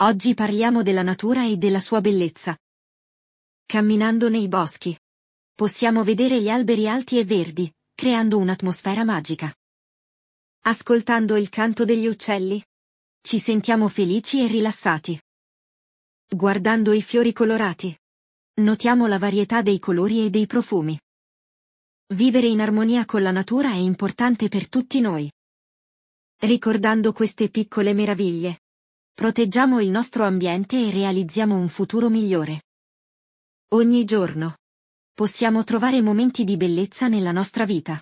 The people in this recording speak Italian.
Oggi parliamo della natura e della sua bellezza. Camminando nei boschi, possiamo vedere gli alberi alti e verdi, creando un'atmosfera magica. Ascoltando il canto degli uccelli, ci sentiamo felici e rilassati. Guardando i fiori colorati, notiamo la varietà dei colori e dei profumi. Vivere in armonia con la natura è importante per tutti noi. Ricordando queste piccole meraviglie, proteggiamo il nostro ambiente e realizziamo un futuro migliore. Ogni giorno possiamo trovare momenti di bellezza nella nostra vita.